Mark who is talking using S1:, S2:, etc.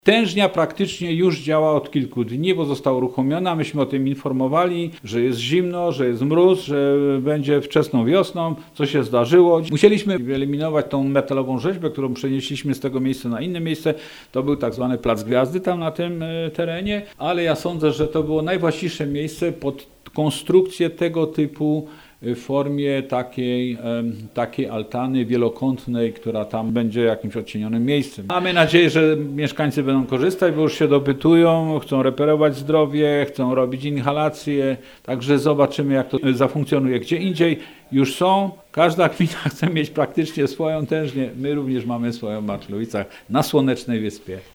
S1: Tężnia praktycznie już działa od kilku dni, bo została uruchomiona. Myśmy o tym informowali, że jest zimno, że jest mróz, że będzie wczesną wiosną, co się zdarzyło. Musieliśmy wyeliminować tą metalową rzeźbę, którą przenieśliśmy z tego miejsca na inne miejsce. To był tak zwany Plac Gwiazdy tam na tym terenie, ale ja sądzę, że to było najwłaściwsze miejsce pod konstrukcję tego typu w formie takiej altany wielokątnej, która tam będzie jakimś odcienionym miejscem. Mamy nadzieję, że mieszkańcy będą korzystać, bo już się dopytują, chcą reperować zdrowie, chcą robić inhalacje, także zobaczymy, jak to zafunkcjonuje gdzie indziej. Już są, każda gmina chce mieć praktycznie swoją tężnię, my również mamy swoją w Maczlowicach na Słonecznej Wyspie.